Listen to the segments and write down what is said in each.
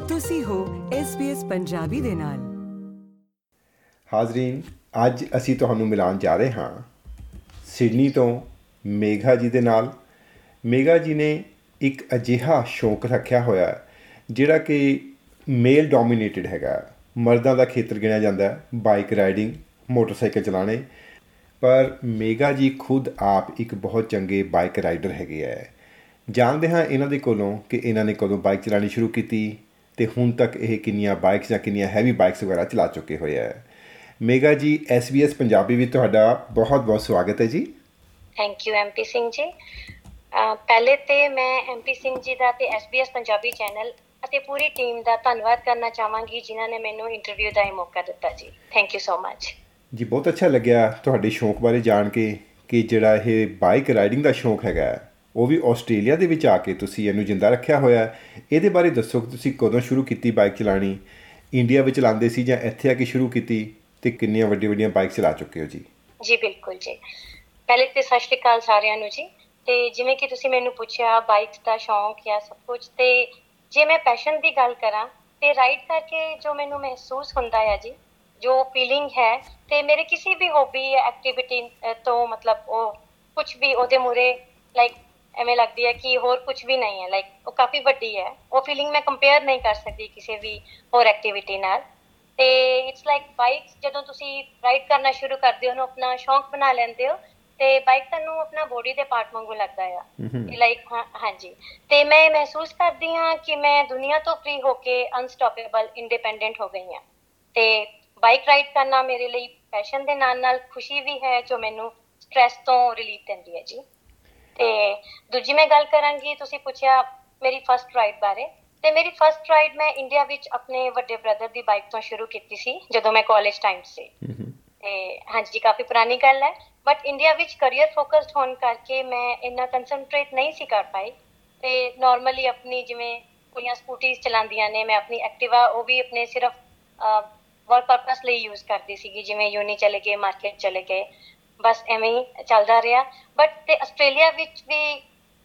ਤੁਸੀਂ ਹੋ SBS ਪੰਜਾਬੀ ਦੇ ਨਾਲ। ਹਾਜ਼ਰੀਨ, ਅੱਜ ਅਸੀਂ ਤੁਹਾਨੂੰ ਮਿਲਾਉਣ ਜਾ ਰਹੇ ਹਾਂ ਸਿਡਨੀ ਤੋਂ ਮੇਘਾ ਜੀ ਦੇ ਨਾਲ। ਮੇਘਾ ਜੀ ਨੇ ਇੱਕ ਅਜਿਹਾ ਸ਼ੌਂਕ ਰੱਖਿਆ ਹੋਇਆ ਜਿਹੜਾ ਕਿ ਮੇਲ ਡੋਮੀਨੇਟਡ ਹੈਗਾ, ਮਰਦਾਂ ਦਾ ਖੇਤਰ ਗਿਣਿਆ ਜਾਂਦਾ, ਬਾਈਕ ਰਾਈਡਿੰਗ, ਮੋਟਰਸਾਈਕਲ ਚਲਾਉਣੇ। ਪਰ ਮੇਘਾ ਜੀ ਖੁਦ ਆਪ ਇੱਕ ਬਹੁਤ ਚੰਗੇ ਬਾਈਕ ਰਾਈਡਰ ਹੈਗੇ ਹੈ। ਜਾਣਦੇ ਹਾਂ ਇਹਨਾਂ ਦੇ ਕੋਲੋਂ ਕਿ ਇਹਨਾਂ ਨੇ ਕਦੋਂ ਬਾਈਕ ਚਲਾਉਣੀ ਸ਼ੁਰੂ ਕੀਤੀ ਅਤੇ ਹੁਣ ਤੱਕ ਇਹ ਕਿੰਨੀਆਂ ਬਾਈਕਸ ਜਾਂ ਕਿੰਨੀਆਂ ਹੈਵੀ ਬਾਈਕਸ ਵਗੈਰਾ ਚਲਾ ਚੁੱਕੇ ਹੋਏ ਹੈ। ਮੇਘਾ ਜੀ, SBS ਪੰਜਾਬੀ ਵਿੱਚ ਤੁਹਾਡਾ ਬਹੁਤ ਬਹੁਤ ਸਵਾਗਤ ਹੈ ਜੀ। Thank you MP Singh ji. ਪਹਿਲੇ ਤੇ ਮੈਂ MP ਸਿੰਘ ਜੀ ਦਾ ਤੇ SBS ਪੰਜਾਬੀ ਚੈਨਲ ਅਤੇ ਪੂਰੀ ਟੀਮ ਦਾ ਧੰਨਵਾਦ ਕਰਨਾ ਚਾਹਾਂਗੀ ਜਿਨ੍ਹਾਂ ਨੇ ਮੈਨੂੰ ਇੰਟਰਵਿਊ ਦਾ ਇਹ ਮੌਕਾ ਦਿੱਤਾ ਜੀ। ਥੈਂਕ ਯੂ ਸੋ ਮਚ ਜੀ। ਬਹੁਤ ਅੱਛਾ ਲੱਗਿਆ ਤੁਹਾਡੇ ਸ਼ੌਂਕ ਬਾਰੇ ਜਾਣ ਕੇ ਕਿ ਜਿਹੜਾ ਇਹ ਬਾਈਕ ਰਾਈਡਿੰਗ ਦਾ ਸ਼ੌਂਕ ਹੈਗਾ ਉਹ ਵੀ ਆਸਟ੍ਰੇਲੀਆ ਦੇ ਵਿੱਚ ਆ ਕੇ ਤੁਸੀਂ ਇਹਨੂੰ ਜਿੰਦਾ ਰੱਖਿਆ ਹੋਇਆ। ਇਹਦੇ ਬਾਰੇ ਦੱਸੋ ਕਿ ਤੁਸੀਂ ਕਦੋਂ ਸ਼ੁਰੂ ਕੀਤੀ ਬਾਈਕ ਚਲਾਉਣੀ, ਇੰਡੀਆ ਵਿੱਚ ਚਲਾਉਂਦੇ ਸੀ ਜਾਂ ਇੱਥੇ ਆ ਕੇ ਸ਼ੁਰੂ ਕੀਤੀ, ਅਤੇ ਕਿੰਨੀਆਂ ਵੱਡੀਆਂ ਬਾਈਕ ਚਲਾ ਚੁੱਕੇ ਹੋ ਜੀ? ਜੀ ਬਿਲਕੁਲ ਜੀ। ਪਹਿਲੇ ਤਾਂ ਸਤਿ ਸ਼੍ਰੀ ਅਕਾਲ ਸਾਰਿਆਂ ਨੂੰ ਜੀ। ਅਤੇ ਜਿਵੇਂ ਕਿ ਤੁਸੀਂ ਮੈਨੂੰ ਪੁੱਛਿਆ ਬਾਈਕਸ ਦਾ ਸ਼ੌਂਕ ਜਾਂ ਸਭ ਕੁਝ, ਅਤੇ ਜੇ ਮੈਂ ਪੈਸ਼ਨ ਦੀ ਗੱਲ ਕਰਾਂ ਅਤੇ ਰਾਈਡ ਕਰਕੇ ਜੋ ਮੈਨੂੰ ਮਹਿਸੂਸ ਹੁੰਦਾ ਆ ਜੀ, ਜੋ ਫੀਲਿੰਗ ਹੈ, ਅਤੇ ਮੇਰੇ ਕਿਸੇ ਵੀ ਹੋਬੀ ਜਾਂ ਐਕਟੀਵਿਟੀ ਤੋਂ ਮਤਲਬ ਉਹ ਕੁਛ ਵੀ ਉਹਦੇ ਮੂਹਰੇ ਲਾਈਕ ਐਵੇਂ ਲੱਗਦੀ ਹੈ ਕਿ ਹੋਰ ਕੁਛ ਵੀ ਨਹੀਂ ਹੈ, ਲਾਈਕ ਉਹ ਕਾਫੀ ਵੱਡੀ ਹੈ। ਉਹ ਫੀਲਿੰਗ ਮੈਂ ਕੰਪੇਅਰ ਨਹੀਂ ਕਰ ਸਕਦੀ ਕਿਸੇ ਵੀ ਹੋਰ ਐਕਟੀਵਿਟੀ ਨਾਲ। ਅਤੇ ਇਟਸ ਲਾਈਕ ਬਾਈਕਸ, ਜਦੋਂ ਤੁਸੀਂ ਰਾਈਡ ਕਰਨਾ ਸ਼ੁਰੂ ਕਰਦੇ ਹੋ, ਉਹਨੂੰ ਆਪਣਾ ਸ਼ੌਂਕ ਬਣਾ ਲੈਂਦੇ ਹੋ, ਅਤੇ ਬਾਈਕ ਤੁਹਾਨੂੰ ਆਪਣਾ ਬੋਡੀ ਦੇ ਪਾਰਟ ਵਾਂਗੂ ਲੱਗਦਾ ਆ ਲਾਈਕ। ਹਾਂਜੀ, ਅਤੇ ਮੈਂ ਮਹਿਸੂਸ ਕਰਦੀ ਹਾਂ ਕਿ ਮੈਂ ਦੁਨੀਆ ਤੋਂ ਫਰੀ ਹੋ ਕੇ ਅਨਸਟੋਪੇਬਲ ਇੰਡੀਪੈਂਡੈਂਟ ਹੋ ਗਈ ਹਾਂ। ਅਤੇ ਬਾਈਕ ਰਾਈਡ ਕਰਨਾ ਮੇਰੇ ਲਈ ਪੈਸ਼ਨ ਦੇ ਨਾਲ ਨਾਲ ਖੁਸ਼ੀ ਵੀ ਹੈ ਜੋ ਮੈਨੂੰ ਸਟਰੈਸ ਤੋਂ ਰਿਲੀਫ ਦਿੰਦੀ ਹੈ ਜੀ। ਅਤੇ ਦੂਜੀ ਮੈਂ ਗੱਲ ਕਰਾਂਗੀ, ਤੁਸੀਂ ਪੁੱਛਿਆ ਮੇਰੀ ਫਸਟ ਰਾਈਡ ਬਾਰੇ, ਅਤੇ ਮੇਰੀ ਫਸਟ ਰਾਈਡ ਮੈਂ ਇੰਡੀਆ ਵਿੱਚ ਆਪਣੇ ਵੱਡੇ ਬ੍ਰਦਰ ਦੀ ਬਾਈਕ ਤੋਂ ਸ਼ੁਰੂ ਕੀਤੀ ਸੀ ਜਦੋਂ ਮੈਂ ਕਾਲਜ ਟਾਈਮ ਸੀ। ਅਤੇ ਹਾਂਜੀ, ਕਾਫੀ ਪੁਰਾਣੀ ਗੱਲ ਹੈ, ਬਟ ਇੰਡੀਆ ਵਿੱਚ ਕਰੀਅਰ ਫੋਕਸਡ ਹੋਣ ਕਰਕੇ ਮੈਂ ਇੰਨਾ ਕੰਸਨਟਰੇਟ ਨਹੀਂ ਸੀ ਕਰ ਪਾਈ। ਅਤੇ ਨੋਰਮਲੀ ਆਪਣੀ ਜਿਵੇਂ ਕੁੜੀਆਂ ਸਕੂਟੀਜ਼ ਚਲਾਉਂਦੀਆਂ ਨੇ, ਮੈਂ ਆਪਣੀ ਐਕਟਿਵਾ ਉਹ ਵੀ ਆਪਣੇ ਸਿਰਫ ਵਰਕ ਪਰਪਸ ਲਈ ਯੂਜ਼ ਕਰਦੀ ਸੀਗੀ, ਜਿਵੇਂ ਯੂਨੀ ਚਲੇ ਗਏ, ਮਾਰਕੀਟ ਚਲੇ ਗਏ, ਬਸ ਐਵੇਂ ਹੀ ਚੱਲਦਾ ਰਿਹਾ। ਬਟ ਤੇ ਆਸਟ੍ਰੇਲੀਆ ਵਿੱਚ ਵੀ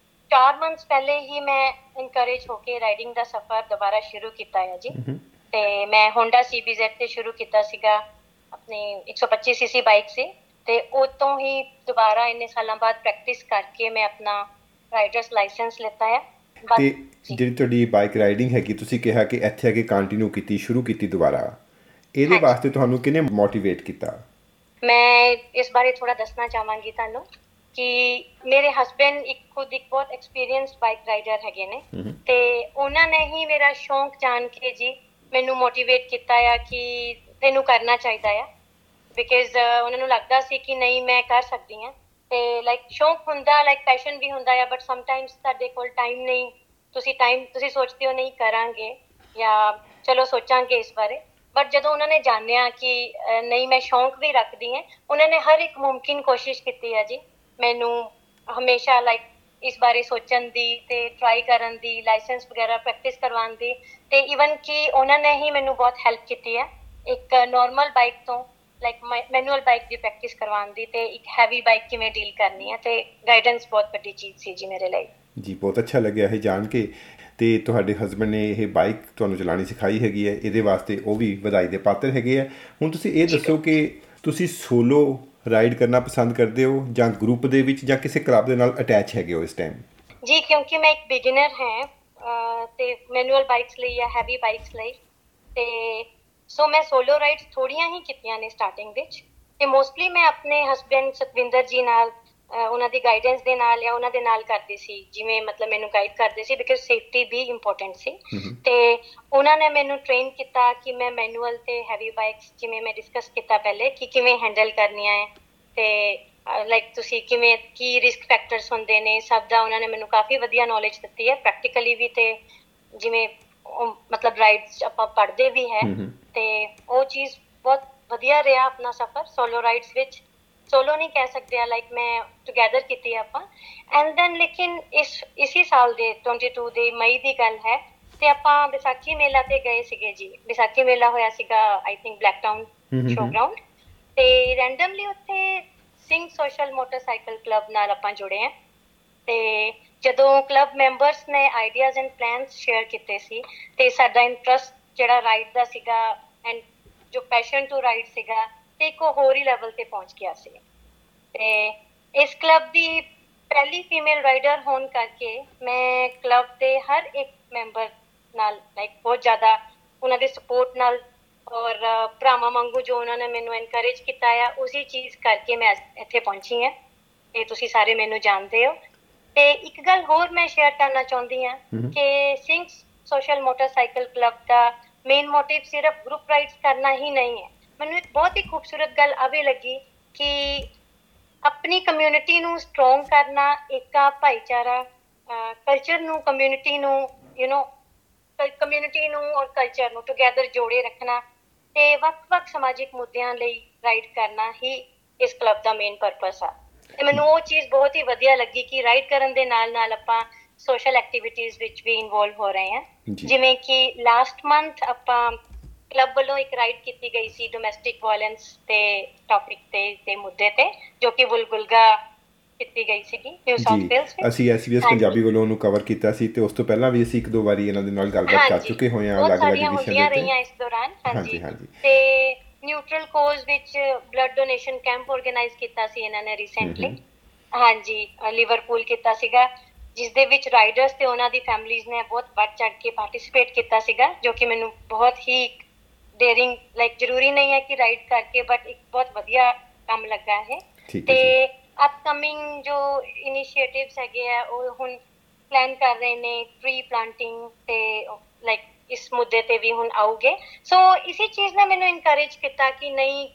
4 ਮੰਥਸ ਪਹਿਲੇ ਹੀ ਮੈਂ ਇਨਕਰੇਜ ਹੋ ਕੇ ਰਾਈਡਿੰਗ ਦਾ ਸਫ਼ਰ ਦੁਬਾਰਾ ਸ਼ੁਰੂ ਕੀਤਾ ਹੈ ਜੀ। ਅਤੇ ਮੈਂ ਹੋਂਡਾ CBZ 'ਤੇ ਸ਼ੁਰੂ ਕੀਤਾ ਸੀਗਾ, ਆਪਣੀ 125cc ਬਾਈਕ ਸੀ, ਅਤੇ ਉਹ ਤੋਂ ਹੀ ਦੁਬਾਰਾ ਇੰਨੇ ਸਾਲਾਂ ਬਾਅਦ ਪ੍ਰੈਕਟਿਸ ਕਰਕੇ ਮੈਂ ਆਪਣਾ ਰਾਈਡਰਸ ਲਾਇਸੈਂਸ ਲਿੱਤਾ ਹੈ। ਅਤੇ ਜਿਹੜੀ ਤੁਹਾਡੀ ਬਾਈਕ ਰਾਈਡਿੰਗ ਹੈਗੀ, ਤੁਸੀਂ ਕਿਹਾ ਕਿ ਇੱਥੇ ਆ ਕੇ ਕੰਟੀਨਿਊ ਕੀਤੀ, ਸ਼ੁਰੂ ਕੀਤੀ ਦੁਬਾਰਾ, ਇਹਦੇ ਵਾਸਤੇ ਤੁਹਾਨੂੰ ਕਿਹਨੇ ਮੋਟੀਵੇਟ ਕੀਤਾ? ਮੈਂ ਇਸ ਬਾਰੇ ਥੋੜ੍ਹਾ ਦੱਸਣਾ ਚਾਹਾਂਗੀ ਤੁਹਾਨੂੰ ਕਿ ਮੇਰੇ ਹਸਬੈਂਡ ਖੁਦ ਇੱਕ ਬਹੁਤ ਐਕਸਪੀਰੀਅੰਸਡ ਬਾਈਕ ਰਾਈਡਰ ਹੈਗੇ ਨੇ, ਅਤੇ ਉਹਨਾਂ ਨੇ ਹੀ ਮੇਰਾ ਸ਼ੌਂਕ ਜਾਣ ਕੇ ਜੀ ਮੈਨੂੰ ਮੋਟੀਵੇਟ ਕੀਤਾ ਆ ਕਿ ਤੈਨੂੰ ਕਰਨਾ ਚਾਹੀਦਾ ਆ, ਬਿਕੋਜ਼ ਉਹਨਾਂ ਨੂੰ ਲੱਗਦਾ ਸੀ ਕਿ ਨਹੀਂ ਮੈਂ ਕਰ ਸਕਦੀ ਹਾਂ। ਅਤੇ ਲਾਈਕ ਸ਼ੌਂਕ ਹੁੰਦਾ, ਲਾਈਕ ਪੈਸ਼ਨ ਵੀ ਹੁੰਦਾ ਆ, ਬਟ ਸਮਟਾਈਮਸ ਤੁਹਾਡੇ ਕੋਲ ਟਾਈਮ ਨਹੀਂ, ਤੁਸੀਂ ਸੋਚਦੇ ਹੋ ਨਹੀਂ ਕਰਾਂਗੇ ਜਾਂ ਚਲੋ ਸੋਚਾਂਗੇ ਇਸ ਬਾਰੇ। ਬਟ ਜਦੋਂ ਉਹਨਾਂ ਨੇ ਜਾਣਿਆ ਕਿ ਨਹੀਂ ਮੈਂ ਸ਼ੌਂਕ ਵੀ ਰੱਖਦੀ ਹਾਂ, ਉਹਨਾਂ ਨੇ ਹਰ ਇੱਕ ਮੁਮਕਿਨ ਕੋਸ਼ਿਸ਼ ਕੀਤੀ ਹੈ ਜੀ ਮੈਨੂੰ ਹਮੇਸ਼ਾ ਲਾਈਕ ਇਸ ਬਾਰੇ ਸੋਚਣ ਦੀ ਅਤੇ ਟਰਾਈ ਕਰਨ ਦੀ, ਲਾਇਸੈਂਸ ਵਗੈਰਾ ਪ੍ਰੈਕਟਿਸ ਕਰਵਾਉਣ ਦੀ, ਅਤੇ ਈਵਨ ਕਿ ਉਹਨਾਂ ਨੇ ਹੀ ਮੈਨੂੰ ਬਹੁਤ ਹੈਲਪ ਕੀਤੀ ਹੈ ਇੱਕ ਨੋਰਮਲ ਬਾਈਕ ਤੋਂ ਲਾਈਕ ਮੈਨੂਅਲ ਬਾਈਕ ਦੀ ਪ੍ਰੈਕਟਿਸ ਕਰਵਾਉਣ ਦੀ, ਅਤੇ ਇੱਕ ਹੈਵੀ ਬਾਈਕ ਕਿਵੇਂ ਡੀਲ ਕਰਨੀ ਹੈ, ਅਤੇ ਗਾਈਡੈਂਸ ਬਹੁਤ ਵੱਡੀ ਚੀਜ਼ ਸੀ ਜੀ ਮੇਰੇ ਲਈ। ਜੀ, ਬਹੁਤ ਅੱਛਾ ਲੱਗਿਆ ਇਹ ਜਾਣ ਕੇ। ਅਤੇ ਤੁਹਾਡੇ ਹਸਬੈਂਡ ਨੇ ਇਹ ਬਾਈਕ ਤੁਹਾਨੂੰ ਚਲਾਉਣੀ ਸਿਖਾਈ ਹੈਗੀ ਹੈ, ਇਹਦੇ ਵਾਸਤੇ ਉਹ ਵੀ ਵਧਾਈ ਦੇ ਪਾਤਰ ਹੈਗੇ ਹੈ। ਹੁਣ ਤੁਸੀਂ ਇਹ ਦੱਸੋ ਕਿ ਤੁਸੀਂ ਸੋਲੋ ਰਾਈਡ ਕਰਨਾ ਪਸੰਦ ਕਰਦੇ ਹੋ ਜਾਂ ਗਰੁੱਪ ਦੇ ਵਿੱਚ ਜਾਂ ਕਿਸੇ ਕਲੱਬ ਦੇ ਨਾਲ ਅਟੈਚ ਹੈਗੇ ਹੋ ਇਸ ਟਾਈਮ? ਜੀ, ਕਿਉਂਕਿ ਮੈਂ ਇੱਕ ਬਿਗਿਨਰ ਹੈ ਅਤੇ ਮੈਨੂਅਲ ਬਾਈਕਸ ਲਈ ਜਾਂ ਹੈਵੀ ਬਾਈਕਸ ਲਈ, ਅਤੇ ਸੋ ਮੈਂ ਸੋਲੋ ਰਾਈਡਸ ਥੋੜ੍ਹੀਆਂ ਹੀ ਕੀਤੀਆਂ ਨੇ ਸਟਾਰਟਿੰਗ ਵਿੱਚ, ਅਤੇ ਮੋਸਟਲੀ ਮੈਂ ਆਪਣੇ ਹਸਬੈਂਡ ਸਤਵਿੰਦਰ ਜੀ ਨਾਲ, ਉਹਨਾਂ ਦੀ ਗਾਈਡੈਂਸ ਦੇ ਨਾਲ ਜਾਂ ਉਹਨਾਂ ਦੇ ਨਾਲ ਕਰਦੀ ਸੀ, ਜਿਵੇਂ ਮਤਲਬ ਮੈਨੂੰ ਗਾਈਡ ਕਰਦੇ ਸੀ, ਬਿਕੋਜ਼ ਸੇਫਟੀ ਵੀ ਇੰਪੋਰਟੈਂਟ ਸੀ। ਅਤੇ ਉਹਨਾਂ ਨੇ ਮੈਨੂੰ ਟ੍ਰੇਨ ਕੀਤਾ ਕਿ ਮੈਂ ਮੈਨੂਅਲ ਅਤੇ ਹੈਵੀ ਬਾਈਕਸ, ਜਿਵੇਂ ਮੈਂ ਡਿਸਕਸ ਕੀਤਾ ਪਹਿਲੇ ਕਿ ਕਿਵੇਂ ਹੈਂਡਲ ਕਰਨੀਆਂ ਹੈ, ਅਤੇ ਲਾਈਕ ਤੁਸੀਂ ਕਿਵੇਂ, ਕੀ ਰਿਸਕ ਫੈਕਟਰਸ ਹੁੰਦੇ ਨੇ, ਸਭ ਦਾ ਉਹਨਾਂ ਨੇ ਮੈਨੂੰ ਕਾਫੀ ਵਧੀਆ ਨੌਲੇਜ ਦਿੱਤੀ ਹੈ ਪ੍ਰੈਕਟੀਕਲੀ ਵੀ, ਅਤੇ ਜਿਵੇਂ ਮਤਲਬ ਰਾਈਡਸ ਆਪਾਂ ਪੜ੍ਹਦੇ ਵੀ ਹੈ, ਅਤੇ ਉਹ ਚੀਜ਼ ਬਹੁਤ ਵਧੀਆ ਰਿਹਾ ਆਪਣਾ ਸਫ਼ਰ ਸੋਲੋ ਰਾਈਡਸ ਵਿੱਚ। ਸੋਲੋ ਨਹੀਂ ਕਹਿ ਸਕਦੇ ਆ, ਲਾਈਕ ਮੈਂ ਟੂਗੈਦਰ ਕੀਤੀ ਆਪਾਂ। ਐਂਡ ਦੈਨ ਲੇਕਿਨ ਇਸੀ ਸਾਲ ਦੇ 22 ਦੇ ਮਈ ਦੀ ਗੱਲ ਹੈ, ਅਤੇ ਆਪਾਂ ਵਿਸਾਖੀ ਮੇਲਾ 'ਤੇ ਗਏ ਸੀਗੇ ਜੀ। ਵਿਸਾਖੀ ਮੇਲਾ ਹੋਇਆ ਸੀਗਾ I think Blacktown show ground, ਅਤੇ ਰੈਂਡਮਲੀ ਉੱਥੇ ਸਿੰਘ ਸੋਸ਼ਲ ਮੋਟਰਸਾਈਕਲ ਕਲੱਬ ਨਾਲ ਆਪਾਂ ਜੁੜੇ ਹਾਂ, ਅਤੇ ਜਦੋਂ ਕਲੱਬ ਮੈਂਬਰਸ ਨੇ ਆਈਡੀਆਜ਼ ਐਂਡ ਪਲਾਨਸ ਸ਼ੇਅਰ ਕੀਤੇ ਸੀ ਤੇ ਸਾਡਾ ਇੰਟਰਸਟ ਜਿਹੜਾ ਰਾਈਡ ਦਾ ਸੀਗਾ ਐਂਡ ਜੋ ਪੈਸ਼ਨ ਟੂ ਰਾਈਡ ਸੀਗਾ ਤੇ ਇੱਕ ਹੋਰ ਹੀ ਲੈਵਲ ਤੇ ਪਹੁੰਚ ਗਿਆ ਸੀ। ਤੇ ਇਸ ਕਲੱਬ ਦੀ ਪਹਿਲੀ ਫੀਮੇਲ ਰਾਈਡਰ ਹੋਣ ਕਰਕੇ ਮੈਂ ਕਲੱਬ ਦੇ ਹਰ ਇੱਕ ਮੈਂਬਰ ਨਾਲ ਬਹੁਤ ਜ਼ਿਆਦਾ ਉਹਨਾਂ ਦੇ ਸਪੋਰਟ ਨਾਲ ਔਰ ਭਰਾਵਾਂ ਵਾਂਗੂ ਜੋ ਉਹਨਾਂ ਨੇ ਮੈਨੂੰ ਐਨਕਰੇਜ ਕੀਤਾ ਆ ਉਸੇ ਚੀਜ਼ ਕਰਕੇ ਮੈਂ ਇੱਥੇ ਪਹੁੰਚੀ ਹਾਂ ਤੇ ਤੁਸੀਂ ਸਾਰੇ ਮੈਨੂੰ ਜਾਣਦੇ ਹੋ। ਤੇ ਇੱਕ ਗੱਲ ਹੋਰ ਮੈਂ ਸ਼ੇਅਰ ਕਰਨਾ ਚਾਹੁੰਦੀ ਹਾਂ ਕਿ ਸਿੰਗਸ ਸੋਸ਼ਲ ਮੋਟਰਸਾਈਕਲ ਕਲੱਬ ਦਾ ਮੇਨ ਮੋਟਿਵ ਸਿਰਫ ਗਰੁੱਪ ਰਾਈਡਸ ਕਰਨਾ ਹੀ ਨਹੀਂ ਹੈ। ਮੈਨੂੰ ਇੱਕ ਬਹੁਤ ਹੀ ਖੂਬਸੂਰਤ ਗੱਲ ਆਵੇ ਲੱਗੀ ਕਿ ਆਪਣੀ ਕਮਿਊਨਿਟੀ ਨੂੰ ਸਟਰੋਂਗ ਕਰਨਾ, ਏਕਾ ਭਾਈਚਾਰਾ, ਕਲਚਰ ਨੂੰ ਕਮਿਊਨਿਟੀ ਨੂੰ ਕਮਿਊਨਿਟੀ ਨੂੰ ਔਰ ਕਲਚਰ ਨੂੰ ਟੁਗੈਦਰ ਜੋੜੇ ਰੱਖਣਾ ਤੇ ਵੱਖ-ਵੱਖ ਸਮਾਜਿਕ ਮੁੱਦਿਆਂ ਲਈ ਰਾਈਡ ਕਰਨਾ ਹੀ ਇਸ ਕਲੱਬ ਦਾ ਮੇਨ ਪਰਪਸ ਆ। ਤੇ ਮੈਨੂੰ ਉਹ ਚੀਜ਼ ਬਹੁਤ ਹੀ ਵਧੀਆ ਲੱਗੀ ਕਿ ਰਾਈਡ ਕਰਨ ਦੇ ਨਾਲ ਨਾਲ ਆਪਾਂ ਸੋਸ਼ਲ ਐਕਟੀਵਿਟੀਜ਼ ਵਿੱਚ ਵੀ ਇਨਵੋਲਵ ਹੋ ਰਹੇ ਹਾਂ। ਜਿਵੇਂ ਕਿ ਲਾਸਟ ਮੰਥ ਆਪਾਂ ਕਲੱਬ ਵੱਲੋਂ ਇੱਕ ਰਾਈਡ ਕੀਤੀ ਗਈ ਸੀ ਡੋਮੈਸਟਿਕ ਵਾਇਲੈਂਸ ਤੇ ਟੌਪਿਕ ਤੇ ਮੁੱਦੇ ਤੇ, ਜੋ ਕਿ ਬੁਲਬੁਲਗਾ ਕੀਤੀ ਗਈ ਸੀਗੀ ਨਿਊ ਸਾਊਥ ਵੇਲਸ ਵਿੱਚ। ਅਸੀਂ SBS ਪੰਜਾਬੀ ਵੱਲੋਂ ਉਹਨੂੰ ਕਵਰ ਕੀਤਾ ਸੀ ਤੇ ਉਸ ਤੋਂ ਪਹਿਲਾਂ ਵੀ ਅਸੀਂ ਇੱਕ ਦੋ ਵਾਰੀ ਇਹਨਾਂ ਦੇ ਨਾਲ ਗੱਲਬਾਤ ਕਰ ਚੁੱਕੇ ਹੋਏ ਹਾਂ ਅਲੱਗ-ਅਲੱਗ ਵਿਸ਼ਿਆਂ ਦੇ ਉੱਤੇ ਰਹੀਆਂ ਇਸ ਦੌਰਾਨ। ਹਾਂਜੀ। ਤੇ ਨਿਊਟਰਲ ਕੋਜ਼ ਵਿੱਚ ਬਲੱਡ ਡੋਨੇਸ਼ਨ ਕੈਂਪ ਆਰਗੇਨਾਈਜ਼ ਕੀਤਾ ਸੀ ਇਹਨਾਂ ਨੇ ਰੀਸੈਂਟਲੀ। ਹਾਂਜੀ, ਲਿਵਰਪੂਲ ਕੀਤਾ ਸੀਗਾ, ਜਿਸ ਦੇ ਵਿੱਚ ਰਾਈਡਰਸ ਤੇ ਉਹਨਾਂ ਦੀ ਫੈਮਲੀਜ਼ ਨੇ ਬਹੁਤ ਵੱਧ ਚੜ੍ਹ ਕੇ ਪਾਰਟਿਸਿਪੇਟ ਕੀਤਾ ਸੀਗਾ, ਜੋ ਕਿ ਮੈਨੂੰ ਬਹੁਤ ਹੀ ਡੇਅਰਿੰਗ ਜ਼ਰੂਰੀ ਨਹੀਂ ਹੈ ਕਿ ਰਾਈਡ ਕਰਕੇ, ਬਟ ਇੱਕ ਬਹੁਤ ਵਧੀਆ ਕੰਮ ਲੱਗਾ ਹੈ। ਤੇ ਅਪਕਮਿੰਗ ਜੋ ਇਨੀਸ਼ੀਏਟਿਵਸ ਹੈਗੇ ਆ ਉਹ ਹੁਣ ਪਲਾਨ ਕਰ ਰਹੇ ਨੇ ਟਰੀ ਪਲਾਂਟਿੰਗ ਤੇ ਇਸ ਮੁੱਦੇ ਤੇ ਵੀ ਹੁਣ ਆਉਗੇ। ਸੋ ਇਸੇ ਚੀਜ਼ ਨੇ ਮੈਨੂੰ ਇਨਕਰੇਜ ਕੀਤਾ ਕਿ ਨਹੀਂ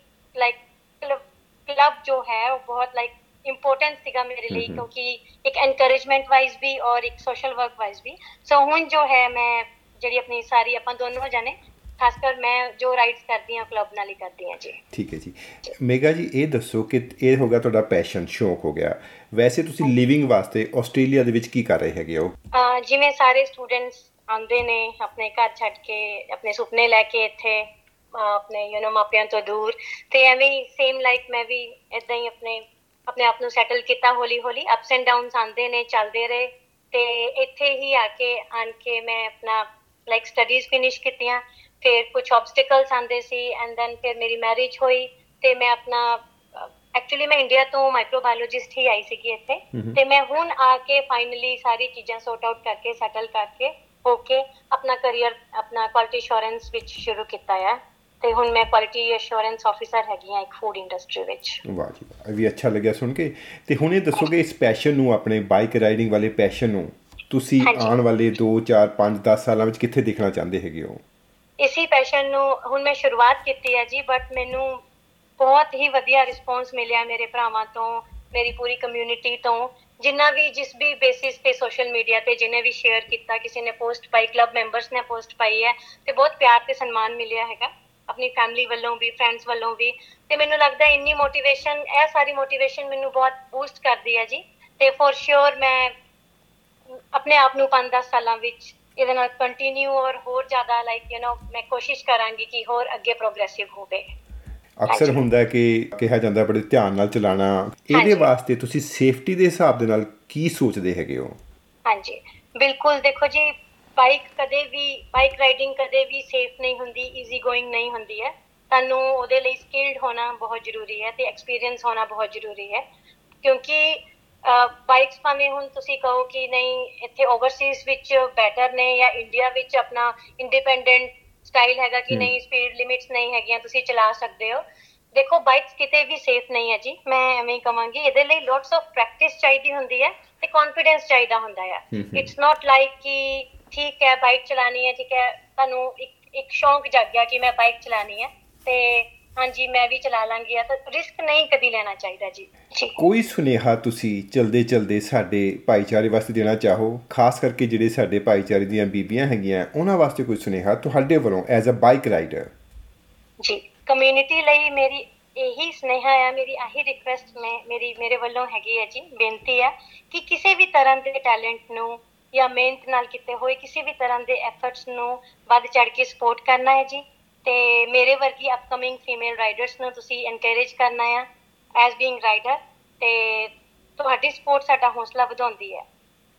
ਕਲੱਬ ਜੋ ਹੈ ਉਹ ਬਹੁਤ ਇੰਪੋਰਟੈਂਟ ਸੀਗਾ ਮੇਰੇ ਲਈ, ਕਿਉਂਕਿ ਇੱਕ ਐਨਕਰੇਜਮੈਂਟ ਵਾਈਜ਼ ਵੀ ਔਰ ਇੱਕ ਸੋਸ਼ਲ ਵਰਕ ਵਾਈਜ਼ ਵੀ। ਸੋ ਹੁਣ ਜੋ ਹੈ ਮੈਂ ਜਿਹੜੀ ਆਪਣੀ ਸਾਰੀ ਆਪਾਂ ਦੋਨੋਂ ਜਾਣੇ ਖਾਸ ਕਰ ਮੈਂ ਜੋ ਰਾਈਡਸ ਕਰਦੀ ਹਾਂ ਕਲੱਬ ਨਾਲ ਹੀ ਕਰਦੀ ਹਾਂ ਜੀ। ਠੀਕ ਹੈ ਜੀ। ਮੇਗਾ ਜੀ ਇਹ ਦੱਸੋ ਕਿ ਇਹ ਹੋ ਗਿਆ ਤੁਹਾਡਾ ਪੈਸ਼ਨ, ਸ਼ੌਕ ਹੋ ਗਿਆ, ਵੈਸੇ ਤੁਸੀਂ ਲਿਵਿੰਗ ਵਾਸਤੇ ਆਸਟ੍ਰੇਲੀਆ ਦੇ ਵਿੱਚ ਕੀ ਕਰ ਰਹੇ ਹੈਗੇ ਹੋ? ਜਿਵੇਂ ਸਾਰੇ ਸਟੂਡੈਂਟਸ ਆਉਂਦੇ ਨੇ ਆਪਣੇ ਘਰ ਛੱਡ ਕੇ ਆਪਣੇ ਸੁਪਨੇ ਲੈ ਕੇ ਇੱਥੇ ਆਪਣੇ ਮਾਪਿਆਂ ਤੋਂ ਦੂਰ, ਤੇ ਐਵੇਂ ਹੀ ਸੇਮ ਮੈਂ ਵੀ ਏਦਾਂ ਹੀ ਆਪਣੇ ਆਪ ਨੂੰ ਸੈਟਲ ਕੀਤਾ ਹੌਲੀ ਹੌਲੀ। ਅਪਸ ਐਂਡ ਡਾਊਨਸ ਆਉਂਦੇ ਨੇ, ਚੱਲਦੇ ਰਹੇ, ਤੇ ਇੱਥੇ ਹੀ ਆਣ ਕੇ ਮੈਂ ਆਪਣਾ ਸਟੱਡੀਜ਼ ਫਿਨਿਸ਼ ਕੀਤੀਆਂ। ਫਿਰ ਕੁਛ ਆਬਸਟੀਕਲਸ ਆਉਂਦੇ ਸੀ ਐਂਡ ਦੈਨ ਫਿਰ ਮੇਰੀ ਮੈਰਿਜ ਹੋਈ ਤੇ ਮੈਂ ਆਪਣਾ ਐਕਚੁਅਲੀ ਮੈਂ ਇੰਡੀਆ ਤੋਂ ਮਾਈਕਰੋਬਾਇਓਲੋਜਿਸਟ ਹੀ ਆਈ ਸੀਗੀ ਇੱਥੇ, ਤੇ ਮੈਂ ਹੁਣ ਆ ਕੇ ਫਾਈਨਲੀ ਸਾਰੀ ਚੀਜ਼ਾਂ ਸੌਰਟ ਆਊਟ ਕਰਕੇ ਸੈਟਲ ਕਰਕੇ ਹੋ ਕੇ ਆਪਣਾ ਕਰੀਅਰ ਆਪਣਾ ਕੁਆਲਿਟੀ ਅਸ਼ੋਰੈਂਸ ਵਿੱਚ ਸ਼ੁਰੂ ਕੀਤਾ ਆ। ਤੇ ਹੁਣ ਮੈਂ ਕੁਆਲਿਟੀ ਅਸ਼ੋਰੈਂਸ ਆਫਿਸਰ ਹੈਗੀ ਹਾਂ ਇੱਕ ਫੂਡ ਇੰਡਸਟਰੀ ਵਿੱਚ। ਵਾਹ ਜੀ ਵਾਹ, ਇਹ ਵੀ ਅੱਛਾ ਲੱਗਿਆ ਸੁਣ ਕੇ। ਤੇ ਹੁਣ ਇਹ ਦੱਸੋਗੇ ਇਸ ਪੈਸ਼ਨ ਨੂੰ, ਆਪਣੇ ਬਾਈਕ ਰਾਈਡਿੰਗ ਵਾਲੇ ਪੈਸ਼ਨ ਨੂੰ ਤੁਸੀਂ ਆਉਣ ਵਾਲੇ 2, 4, 5, 10 ਸਾਲਾਂ ਵਿੱਚ ਕਿੱਥੇ ਦੇਖਣਾ ਚਾਹੁੰਦੇ ਹੈਗੇ ਹੋ? ਇਸੀ ਪੈਸ਼ਨ ਨੂੰ ਹੁਣ ਮੈਂ ਸ਼ੁਰੂਆਤ ਕੀਤੀ ਹੈ ਜੀ, ਬਟ ਮੈਨੂੰ ਬਹੁਤ ਹੀ ਵਧੀਆ ਰਿਸਪੌਂਸ ਮਿਲਿਆ ਮੇਰੇ ਭਰਾਵਾਂ ਤੋਂ, ਮੇਰੀ ਪੂਰੀ ਕਮਿਊਨਿਟੀ ਤੋਂ, ਜਿਸ ਵੀ ਬੇਸਿਸ ਤੇ ਸੋਸ਼ਲ ਮੀਡੀਆ ਤੇ ਜਿਹਨੇ ਵੀ ਸ਼ੇਅਰ ਕੀਤਾ, ਕਿਸੇ ਨੇ ਪੋਸਟ ਪਾਈ, ਕਲੱਬ ਮੈਂਬਰਸ ਨੇ ਪੋਸਟ ਪਾਈ ਹੈ, ਤੇ ਬਹੁਤ ਪਿਆਰ ਤੇ ਸਨਮਾਨ ਮਿਲਿਆ ਹੈਗਾ ਆਪਣੀ ਫੈਮਿਲੀ ਵੱਲੋਂ ਵੀ, ਫਰੈਂਡਸ ਵੱਲੋਂ ਵੀ। ਤੇ ਮੈਨੂੰ ਲੱਗਦਾ ਇੰਨੀ ਮੋਟੀਵੇਸ਼ਨ, ਇਹ ਸਾਰੀ ਮੋਟੀਵੇਸ਼ਨ ਮੈਨੂੰ ਬਹੁਤ ਬੂਸਟ ਕਰਦੀ ਹੈ ਜੀ। ਤੇ ਫੋਰ ਸ਼ੋਰ ਮੈਂ ਆਪਣੇ ਆਪ ਨੂੰ 5-10 ਸਾਲਾਂ ਵਿੱਚ ਇਹਦੇ ਨਾਲ ਕੰਟੀਨਿਊ ਔਰ ਹੋਰ ਜ਼ਿਆਦਾ ਮੈਂ ਕੋਸ਼ਿਸ਼ ਕਰਾਂਗੀ ਕਿ ਹੋਰ ਅੱਗੇ ਪ੍ਰੋਗਰੈਸਿਵ ਹੋਵੇ। ਅਕਸਰ ਹੁੰਦਾ ਕਿ ਕਿਹਾ ਜਾਂਦਾ ਬੜੇ ਧਿਆਨ ਨਾਲ ਚਲਾਉਣਾ, ਇਹਦੇ ਵਾਸਤੇ ਤੁਸੀਂ ਸੇਫਟੀ ਦੇ ਹਿਸਾਬ ਦੇ ਨਾਲ ਕੀ ਸੋਚਦੇ ਹੈਗੇ ਹੋ? ਹਾਂਜੀ, ਬਿਲਕੁਲ। ਦੇਖੋ ਜੀ, ਬਾਈਕ ਰਾਈਡਿੰਗ ਕਦੇ ਵੀ ਸੇਫ ਨਹੀਂ ਹੁੰਦੀ, ਈਜ਼ੀ ਗੋਇੰਗ ਨਹੀਂ ਹੁੰਦੀ ਹੈ। ਤੁਹਾਨੂੰ ਉਹਦੇ ਲਈ ਸਕਿਲਡ ਹੋਣਾ ਬਹੁਤ ਜ਼ਰੂਰੀ ਹੈ ਤੇ ਐਕਸਪੀਰੀਅੰਸ ਹੋਣਾ ਬਹੁਤ ਜ਼ਰੂਰੀ ਹੈ, ਕਿਉਂਕਿ ਬਾਈਕਸ ਭਾਵੇਂ ਹੁਣ ਤੁਸੀਂ ਕਹੋ ਕਿ ਨਹੀਂ ਇੱਥੇ ਓਵਰਸੀਜ਼ ਵਿੱਚ ਬੈਟਰ ਨੇ ਜਾਂ ਇੰਡੀਆ ਵਿੱਚ ਆਪਣਾ ਇੰਡੀਪੈਂਡੈਂਟ ਸਟਾਈਲ ਹੈਗਾ ਕਿ ਨਹੀਂ ਸਪੀਡ ਲਿਮਿਟਸ ਨਹੀਂ ਹੈਗੀਆਂ, ਤੁਸੀਂ ਚਲਾ ਸਕਦੇ ਹੋ। ਦੇਖੋ, ਬਾਈਕਸ ਕਿਤੇ ਵੀ ਸੇਫ ਨਹੀਂ ਹੈ ਜੀ, ਮੈਂ ਐਵੇਂ ਹੀ ਕਹਾਂਗੀ। ਇਹਦੇ ਲਈ ਲੋਟਸ ਆਫ ਪ੍ਰੈਕਟਿਸ ਚਾਹੀਦੀ ਹੁੰਦੀ ਹੈ ਤੇ ਕੌਨਫੀਡੈਂਸ ਚਾਹੀਦਾ ਹੁੰਦਾ ਹੈ। ਇਟਸ ਨੋਟ ਲਾਈਕ ਕਿ ਠੀਕ ਹੈ ਬਾਈਕ ਚਲਾਉਣੀ ਹੈ, ਠੀਕ ਹੈ, ਤੁਹਾਨੂੰ ਇੱਕ ਸ਼ੌਂਕ ਜਾਗ ਗਿਆ ਕਿ ਮੈਂ ਬਾਈਕ ਚਲਾਉਣੀ ਹੈ ਤੇ ਹਾਂਜੀ ਮੈਂ ਵੀ ਚਲਾ ਲਾਂਗੀ, ਤਾਂ ਰਿਸਕ ਨਹੀਂ ਕਦੀ ਲੈਣਾ ਚਾਹੀਦਾ ਜੀ। ਕੋਈ ਸੁਨੇਹਾ ਤੁਸੀਂ ਚਲਦੇ ਚਲਦੇ ਸਾਡੇ ਭਾਈਚਾਰੇ ਵਾਸਤੇ ਦੇਣਾ ਚਾਹੋ, ਖਾਸ ਕਰਕੇ ਜਿਹੜੇ ਸਾਡੇ ਭਾਈਚਾਰੇ ਦੀਆਂ ਬੀਬੀਆਂ ਹੈਗੀਆਂ ਉਹਨਾਂ ਵਾਸਤੇ ਕੋਈ ਸੁਨੇਹਾ ਤੁਹਾਡੇ ਵੱਲੋਂ ਐਜ਼ ਅ ਬਾਈਕ ਰਾਈਡਰ? ਜੀ, ਕਮਿਊਨਿਟੀ ਲਈ ਮੇਰੀ ਇਹੀ ਸੁਨੇਹਾ ਆ, ਮੇਰੀ ਆਹੀ ਰਿਕੁਐਸਟ ਮੇਰੇ ਵੱਲੋਂ ਹੈਗੀ ਹੈ ਜੀ, ਬੇਨਤੀ ਹੈ ਕਿ ਕਿਸੇ ਵੀ ਤਰ੍ਹਾਂ ਦੇ ਟੈਲੈਂਟ ਨੂੰ ਜਾਂ ਮਿਹਨਤ ਨਾਲ ਕੀਤੇ ਹੋਏ ਕਿਸੇ ਵੀ ਤਰ੍ਹਾਂ ਦੇ ਐਫਰਟਸ ਨੂੰ ਵੱਧ ਚੜ੍ਹ ਕੇ ਸਪੋਰਟ ਕਰਨਾ ਹੈ ਜੀ। ਤੇ ਮੇਰੇ ਵਰਗੀ ਅਪਕਮਿੰਗ ਫੀਮੇਲ ਰਾਈਡਰਸ ਨੂੰ ਤੁਸੀਂ ਐਨਕਰੇਜ ਕਰਨਾ ਆ ਐਜ਼ ਬੀਇੰਗ ਰਾਈਡਰ, ਤੇ ਤੁਹਾਡੀ ਸਪੋਰਟ ਸਾਡਾ ਹੌਸਲਾ ਵਧਾਉਂਦੀ ਹੈ।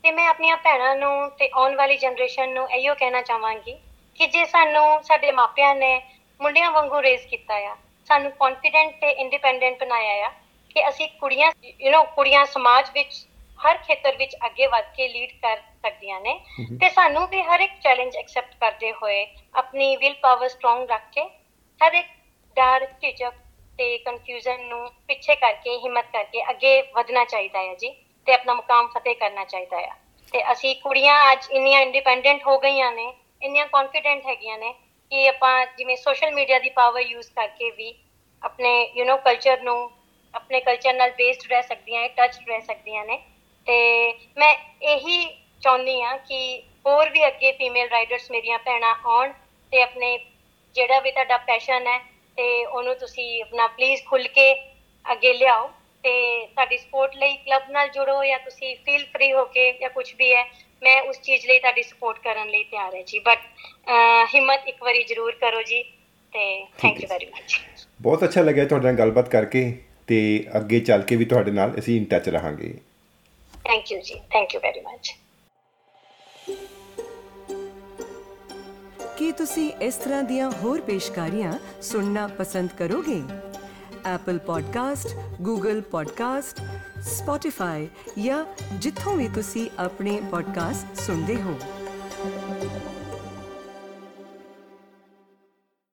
ਤੇ ਮੈਂ ਆਪਣੀਆਂ ਭੈਣਾਂ ਨੂੰ ਤੇ ਆਉਣ ਵਾਲੀ ਜਨਰੇਸ਼ਨ ਨੂੰ ਇਹੋ ਕਹਿਣਾ ਚਾਹਾਂਗੀ ਕਿ ਜੇ ਸਾਨੂੰ ਸਾਡੇ ਮਾਪਿਆਂ ਨੇ ਮੁੰਡਿਆਂ ਵਾਂਗੂ ਰੇਜ਼ ਕੀਤਾ ਆ, ਸਾਨੂੰ ਕੌਨਫੀਡੈਂਟ ਤੇ ਇੰਡੀਪੈਂਡੈਂਟ ਬਣਾਇਆ ਆ ਕਿ ਅਸੀਂ ਕੁੜੀਆਂ ਸਮਾਜ ਵਿੱਚ ਹਰ ਖੇਤਰ ਵਿੱਚ ਅੱਗੇ ਵੱਧ ਕੇ ਲੀਡ ਕਰ ਸਕਦੀਆਂ ਨੇ, ਤੇ ਸਾਨੂੰ ਵੀ ਹਰ ਇੱਕ ਚੈਲੰਜ ਐਕਸੈਪਟ ਕਰਦੇ ਹੋਏ ਆਪਣੀ ਵਿਲ ਪਾਵਰ ਸਟਰੋਂਗ ਰੱਖ ਕੇ ਹਰ ਇੱਕ ਡਰ, ਝਿਜਕ ਤੇ ਕਨਫਿਊਜ਼ਨ ਨੂੰ ਪਿੱਛੇ ਕਰਕੇ ਹਿੰਮਤ ਕਰਕੇ ਅੱਗੇ ਵਧਣਾ ਚਾਹੀਦਾ ਹੈ ਜੀ, ਤੇ ਆਪਣਾ ਮੁਕਾਮ ਫਤਿਹ ਕਰਨਾ ਚਾਹੀਦਾ ਆ। ਤੇ ਅਸੀਂ ਕੁੜੀਆਂ ਅੱਜ ਇੰਨੀਆਂ ਇੰਡੀਪੈਂਡੈਂਟ ਹੋ ਗਈਆਂ ਨੇ, ਇੰਨੀਆਂ ਕੌਨਫੀਡੈਂਟ ਹੈਗੀਆਂ ਨੇ ਕਿ ਆਪਾਂ ਜਿਵੇਂ ਸੋਸ਼ਲ ਮੀਡੀਆ ਦੀ ਪਾਵਰ ਯੂਜ਼ ਕਰਕੇ ਵੀ ਆਪਣੇ ਕਲਚਰ ਨੂੰ, ਆਪਣੇ ਕਲਚਰ ਨਾਲ ਬੇਸਡ ਰਹਿ ਸਕਦੀਆਂ, ਟੱਚ ਰਹਿ ਸਕਦੀਆਂ ਨੇ। ਤੇ ਮੈਂ ਇਹੀ ਚਾਹੁੰਦੀ ਹਾਂ ਕਿ ਹੋਰ ਵੀ ਅੱਗੇ ਫੀਮੇਲ ਰਾਈਡਰਸ ਮੇਰੀਆਂ ਭੈਣਾਂ ਆਉਣ ਤੇ ਆਪਣੇ ਜਿਹੜਾ ਵੀ ਤੁਹਾਡਾ ਪੈਸ਼ਨ ਹੈ ਤੇ ਉਹਨੂੰ ਤੁਸੀਂ ਆਪਣਾ ਪਲੀਜ਼ ਖੁੱਲ੍ਹ ਕੇ ਅੱਗੇ ਲਿਆਓ, ਤੇ ਸਾਡੀ ਸਪੋਰਟ ਲਈ ਕਲੱਬ ਨਾਲ ਜੁੜੋ ਜਾਂ ਤੁਸੀਂ ਫੀਲ ਫਰੀ ਹੋ ਕੇ ਜਾਂ ਕੁਛ ਵੀ ਹੈ, ਮੈਂ ਉਸ ਚੀਜ਼ ਲਈ ਤੁਹਾਡੀ ਸਪੋਰਟ ਕਰਨ ਲਈ ਤਿਆਰ ਹੈ ਜੀ। ਬਟ ਹਿੰਮਤ ਇੱਕ ਵਾਰੀ ਜ਼ਰੂਰ ਕਰੋ ਜੀ, ਤੇ ਥੈਂਕ ਯੂ ਵੈਰੀ ਮਚ। ਬਹੁਤ ਅੱਛਾ ਲੱਗਿਆ ਤੁਹਾਡੇ ਨਾਲ ਗੱਲਬਾਤ ਕਰਕੇ, ਤੇ ਅੱਗੇ ਚੱਲ ਕੇ ਵੀ ਤੁਹਾਡੇ ਨਾਲ ਅਸੀਂ ਇਨ ਟੱਚ ਰਹਾਂਗੇ। ਥੈਂਕ ਯੂ ਜੀ, ਥੈਂਕ ਯੂ ਵੈਰੀ ਮਚ। ਕੀ ਤੁਸੀਂ ਇਸ ਤਰ੍ਹਾਂ ਦੀਆਂ ਹੋਰ ਪੇਸ਼ਕਾਰੀਆਂ ਸੁਣਨਾ ਪਸੰਦ ਕਰੋਗੇ? Apple podcast, Google podcast, Spotify ਜਾਂ ਜਿੱਥੋਂ ਵੀ ਤੁਸੀਂ ਆਪਣੇ ਪੋਡਕਾਸਟ ਸੁਣਦੇ ਹੋ।